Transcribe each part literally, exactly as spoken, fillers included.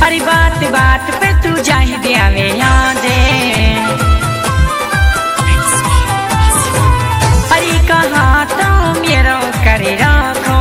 अरे बात बात पे तू जाहि दियावे यादे, अरे कहा तो मेरो करे रखो,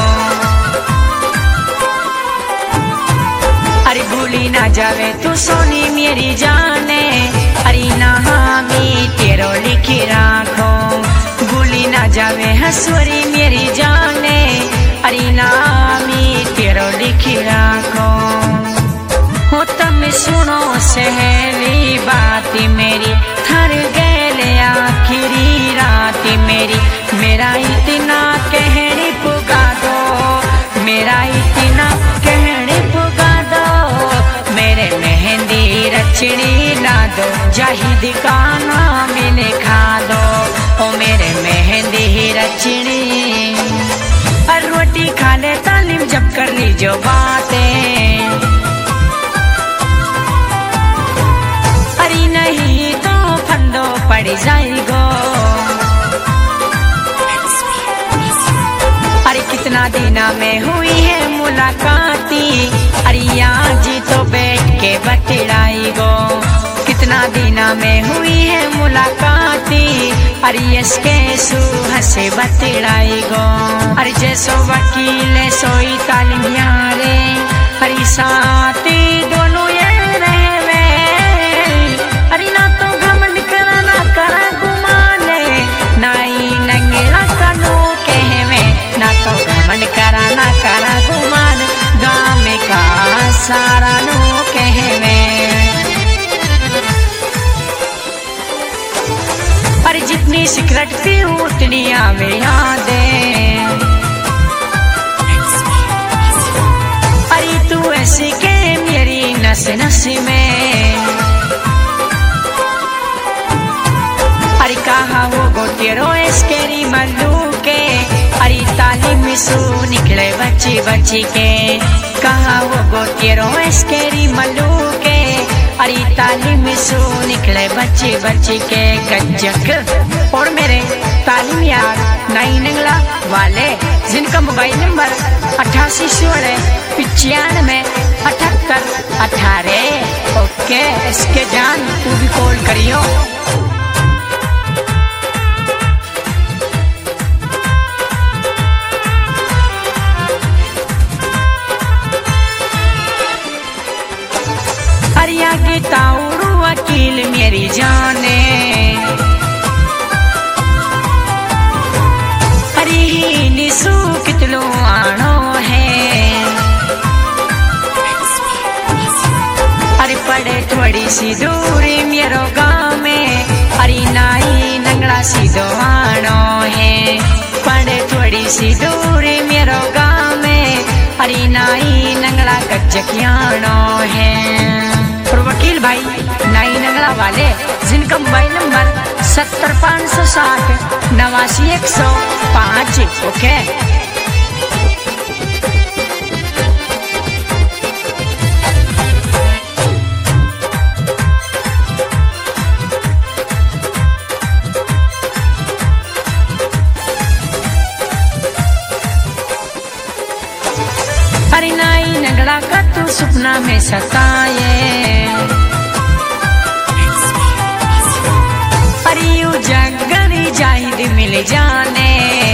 अरे भूली ना जावे तू सोनी मेरी जाने, अरे नामी तेरो लिखी राखो, भूली ना जावे हंसुरी मेरी जाने, अरे नामी तेरो लिखी राखो। हो तम सुनो सहेली बात मेरी, थर गए आखिरी रात मेरी, मेरा इतना कहने पुगा दो, मेरा इतना कहने पुगा दो, मेरे मेहंदी रचनी ला दो, जाहिद का नाम लिखा दो, ओ मेरे मेहंदी रचनी। और रोटी खा ले तालीम जब कर ली जो बातें, अरे नहीं तो फंदो पड़ जाएगो, अरे कितना दिना में हुई है मुलाकाती, अरे आज तो बैठ के बतलाई गो, कितना दिना में हुई है मुलाकाती, अरे इसके सुहा से बतलाई गो। अरे जैसो वकील सोई तालीम यारे, अरे साथी दोनों ये रहवे, अरे ना तो घमंड करा ना करा गुमाने, नाई नंगेला कनो कहवे, ना तो घमंड करा ना करा गुमान, गाँव का सारा नो कहवे। अरे जितनी सिगरेट पी उतनी आवे यादें, अरे तू ऐसी के मेरी नस नस में, अरे कहा वो गोटेरो एस्केरी मल्लू के, अरे तालीम सू निकले बच्ची बच्ची के, कहा वो गोटेरो एस्केरी मल्लू के, अरे तालीम सू निकले बच्ची बच्ची के। गज्जक और मेरे तालीम यार नई नंगला वाले, जिनका मोबाइल नंबर अट्ठासी सोलह पिचानवे अठहत्तर अठारह, ओके इसके जान तू भी कॉल करियो। के ताउरू वकील मेरी जाने, अरे ही निसू कितलो आनो है, अरे पड़े थोड़ी सी दूरी मेरो गाँव में, अरे नाई नंगड़ा सीधो आनो है, पड़े थोड़ी सी दूरी मेरो गाँव में, अरे नाई नंगड़ा गज्जकियानो है। वकील भाई नाई नंगला वाले, जिनका मोबाइल नंबर सत्तर पाँच सौ साठ नवासी एक सौ पाँच, ओके। अरे नाई नंगला का तू सपना में सताए, अरे यू जगरी जाहिद मिल जाने,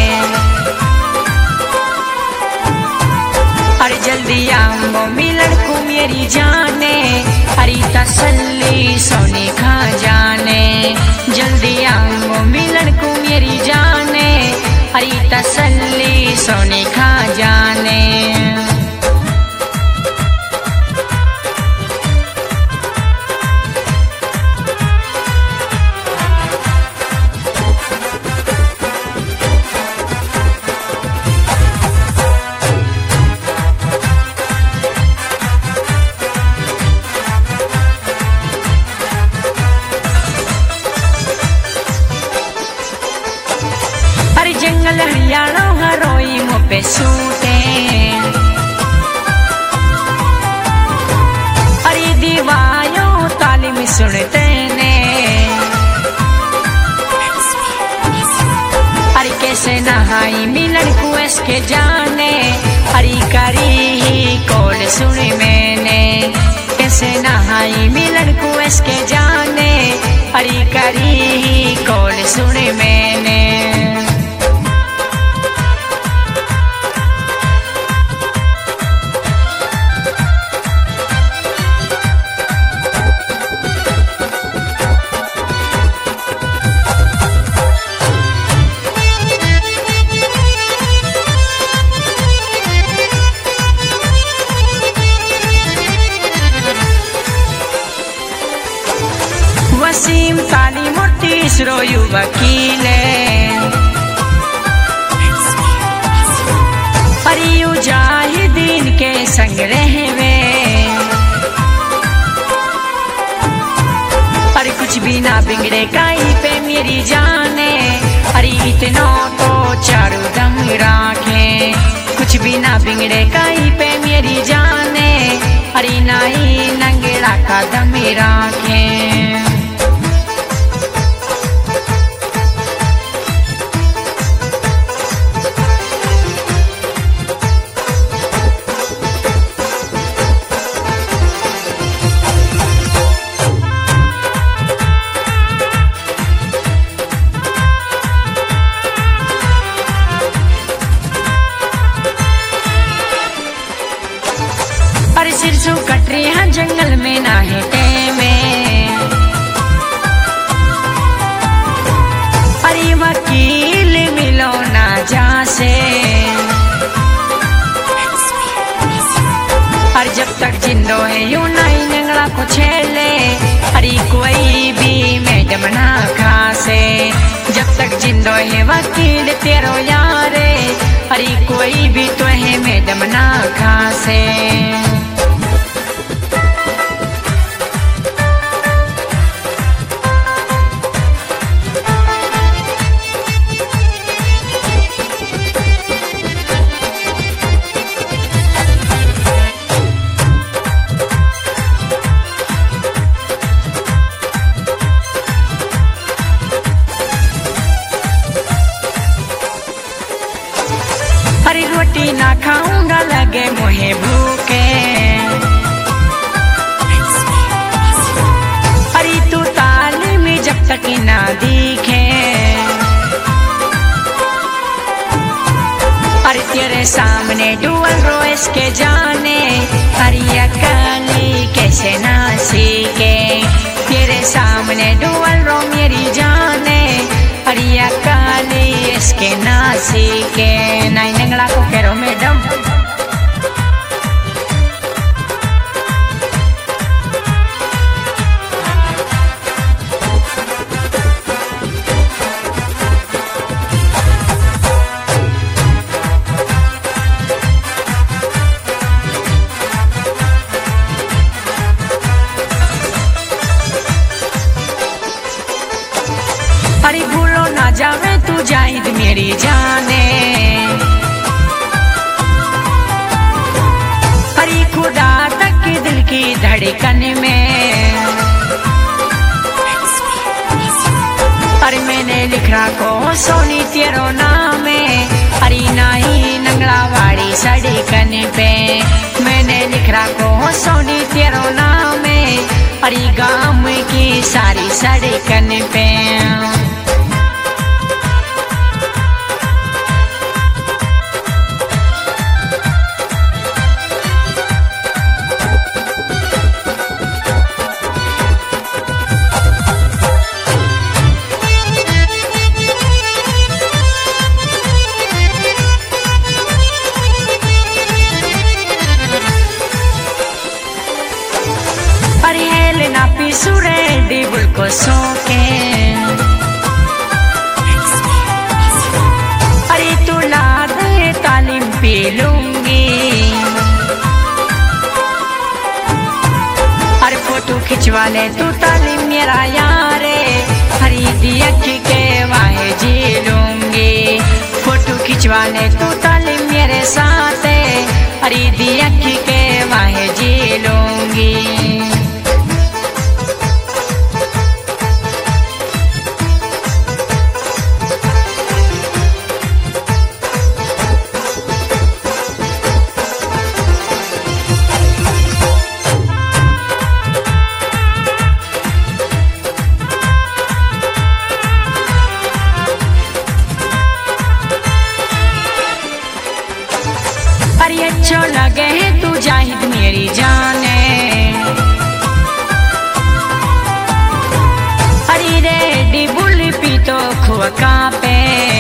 अरे जल्दी आऊंगो मिलन को मेरी जाने, अरे तसल्ली सोने खा जाने, जल्दी आऊंगो मिलन को मेरी जाने, अरे तसल्ली सोने खा जाने। जंगल हरियाणा हरोई पे सूते, अरे दीवायो तालीम सुनते ने, अरे कैसे नहाई मिलन कुएस के जाने, अरे करी ही कॉल सुनी मैंने। दूसरो यु वकील अरे यू जाहिदीन के संग रहवे अरे कुछ भी ना बिगड़े काई पे मेरी जाने अरे इतना तो चारों दम राखे कुछ भी ना बिगड़े काई पे मेरी जाने अरे नाई नंगड़ा का दम राखे अरे सिरसू कटरी हाँ जंगल में ना है में अरे वकील मिलो ना जा से अरे जब तक जिंदो है यू नहीं नंगड़ा को छेले अरे कोई भी मैडम ना खासे जब तक जिंदो है वकील तेरो यारे अरे कोई भी तो है मैडम ना खासे अरे रोटी ना खाऊंगा लगे मुहे भूखे अरे तू ताली में जब तक ना दिखे अरे तेरे सामने डुअल रोइस के जाने अरे अकाली कैसे ना सीखे तेरे सामने डुअल रो मेरी जाने अरे अकाली इसके ना सीखे नहीं नंगड़ा को करो मैडम अरे भूलो ना जावे तू जाहिद मेरी जाने अरे खुदा तक दिल की धड़कन में अरे मैंने लिख रखो सोनी तेरो नाम अरे नाही नंगड़ा वाड़ी सड़कन पे मैंने लिख रखो सोनी तेरो नाम अरे गाँव की सारी सड़कन पे अरे हेल ना पिसुरे डिबुल को सोके अरे तू ला दे तालीम पी लूंगी अरे फोटो खिंचवा ले तू तालीम मेरा यारे हरी दिया के वाहे जी लूंगी फोटो खिंचवा ले तू तालीम मेरे साथ हरी दिया के वाहे जी लूंगी अरे अच्छो लगे है तू जाहिद मेरी जाने अरे रेडी बुल पी तो खुआ पे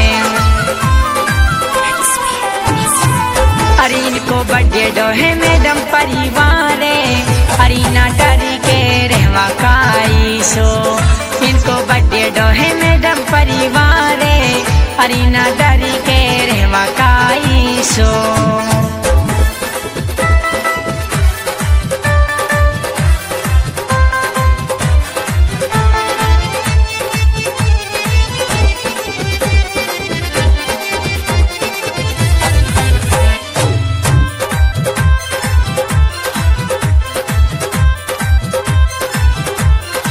अरे इनको बर्थडे डो है मैडम परिवार अरे ना डरी के रहवा काई सो इन को बर्थडे डोहे मैडम परिवारे अरीना डरी के रहवा काई सो।